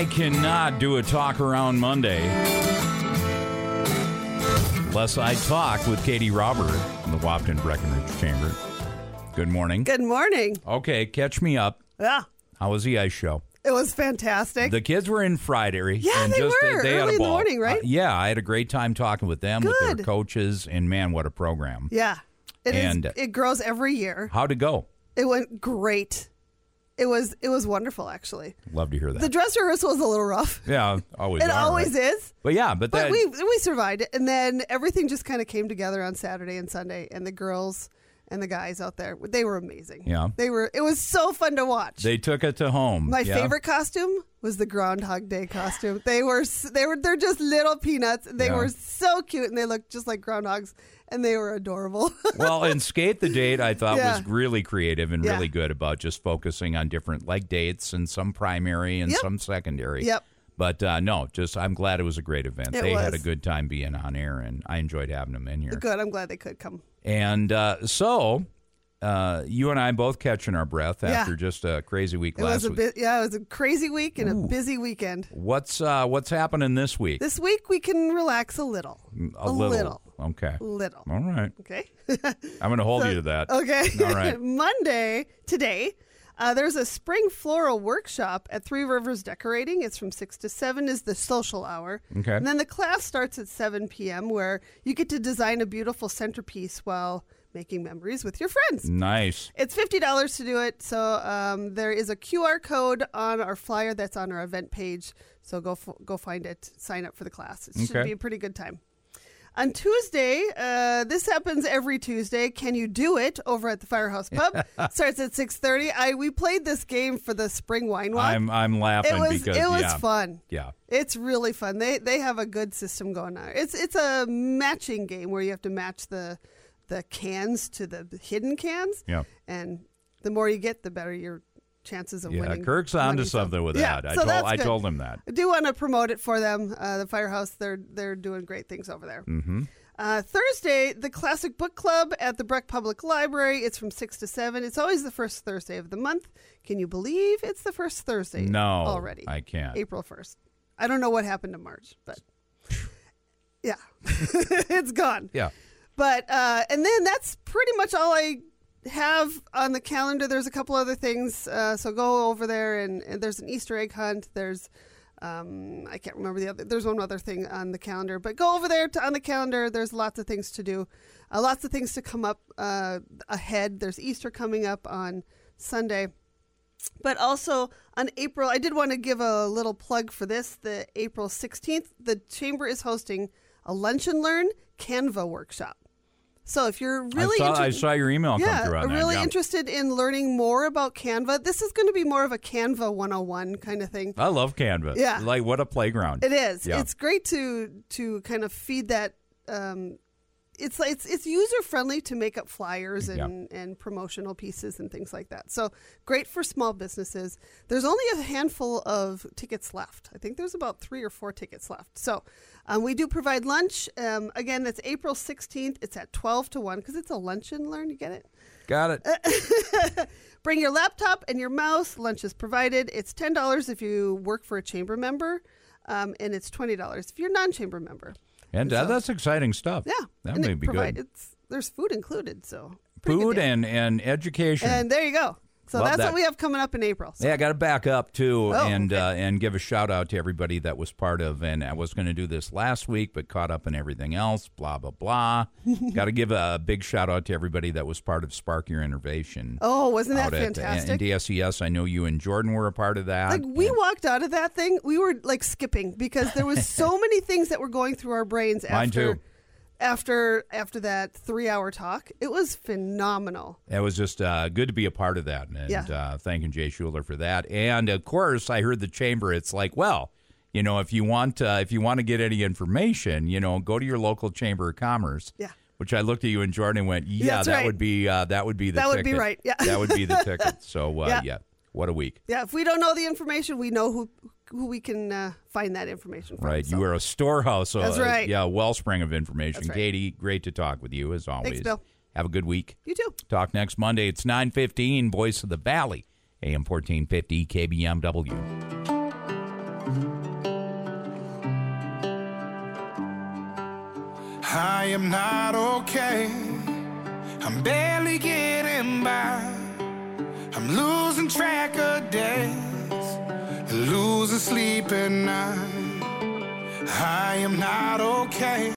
I cannot do a Talk Around Monday unless I talk with Katie Robert from the Wahpeton Breckenridge Chamber. Good morning. Good morning. Okay, catch me up. Yeah. How was the ice show? It was fantastic. The kids were in Friday. Yeah, and they were. They had Early a in the ball. morning, right? Yeah, I had a great time talking with them, with Good. their coaches, and man, what a program. Yeah. And it grows every year. How'd it go? It went great. It was wonderful, actually. Love to hear that. The dress rehearsal was a little rough. Yeah, always. It always is. But yeah, but that. we survived it, and then everything just kind of came together on Saturday and Sunday, and the girls and the guys out there, they were amazing. Yeah. It was so fun to watch. They took it to home. My favorite costume was the Groundhog Day costume. They're just little peanuts. They were so cute, and they looked just like groundhogs, and they were adorable. Well, and Skate the Date, I thought was really creative and Yeah. really good about just focusing on different dates and some primary and some secondary. Yep. But no, I'm glad it was a great event. They had a good time being on air, and I enjoyed having them in here. Good. I'm glad they could come. And so you and I both catching our breath after just a crazy week last week. It was a crazy week and a busy weekend. What's happening this week? This week we can relax a little. A little. Okay. Little. All right. Okay. I'm going to hold you to that. Okay. All right. Monday, today, there's a spring floral workshop at Three Rivers Decorating. It's from 6 to 7 is the social hour. Okay. And then the class starts at 7 p.m. where you get to design a beautiful centerpiece while making memories with your friends. Nice. It's $50 to do it. So there is a QR code on our flyer that's on our event page. So go find it. Sign up for the class. It should be a pretty good time. On Tuesday, this happens every Tuesday. Can You Do It over at the Firehouse Pub? Starts at 6:30. We played this game for the spring wine walk. I'm laughing because it was fun. Yeah. It's really fun. They have a good system going on. It's a matching game where you have to match the cans to the hidden cans. Yeah. And the more you get, the better your chances of winning. Yeah, Kirk's onto something with that. I told him that. I do want to promote it for them. The Firehouse, they're doing great things over there. Mm-hmm. Thursday, the Classic Book Club at the Breck Public Library. It's from 6 to 7. It's always the first Thursday of the month. Can you believe it's the first Thursday already? I can't. April 1st. I don't know what happened to March, but yeah, it's gone. Yeah. But, and then that's pretty much all I have on the calendar. There's a couple other things. So go over there and there's an Easter egg hunt. There's, I can't remember there's one other thing on the calendar, but go over there on the calendar. There's lots of things to do, lots of things to come up ahead. There's Easter coming up on Sunday. But also on April, I did want to give a little plug for this. The April 16th, the Chamber is hosting a Lunch and Learn Canva workshop. So if you're really I saw your email come through on that. Really interested in learning more about Canva, this is going to be more of a Canva 101 kind of thing. I love Canva. Yeah. Like, what a playground. It is. Yeah. It's great to kind of feed that. It's user friendly to make up flyers and promotional pieces and things like that. So great for small businesses. There's only a handful of tickets left. I think there's about 3 or 4 tickets left. So we do provide lunch. Again, that's April 16th. It's at 12 to 1 because it's a lunch and learn. You get it? Got it. Bring your laptop and your mouse. Lunch is provided. It's $10 if you work for a chamber member, and it's $20 if you're a non-chamber member. And that's exciting stuff. Yeah. That may be good. There's food included, so. Food and education. And there you go. So Love that's that. what we have coming up in April. So. Yeah, I got to back up, too, and okay. give a shout-out to everybody that was part of, and I was going to do this last week, but caught up in everything else, blah, blah, blah. Got to give a big shout-out to everybody that was part of Spark Your Innovation. Oh, wasn't that And fantastic? DSES, I know you and Jordan were a part of that. Like, we walked out of that thing, we were, like, skipping, because there was so many things that were going through our brains Mine too. After that 3-hour talk. It was phenomenal. It was just good to be a part of that, and thanking Jay Schuler for that. And of course, I heard the chamber. It's like, well, if you want to get any information, go to your local chamber of commerce. Yeah. Which I looked at you and Jordan and went, That's right. would be the that ticket. would be right. Yeah. That would be the ticket. So yeah, what a week. Yeah. If we don't know the information, we know who we can find that information from. Right. So. You are a storehouse. That's right. Wellspring of information. That's right. Katie, great to talk with you as always. Thanks, Bill. Have a good week. You too. Talk next Monday. It's 9:15, Voice of the Valley, AM 1450 KBMW. I am not okay. I'm barely getting by. I'm losing track of days, losing sleep at night. I am not okay.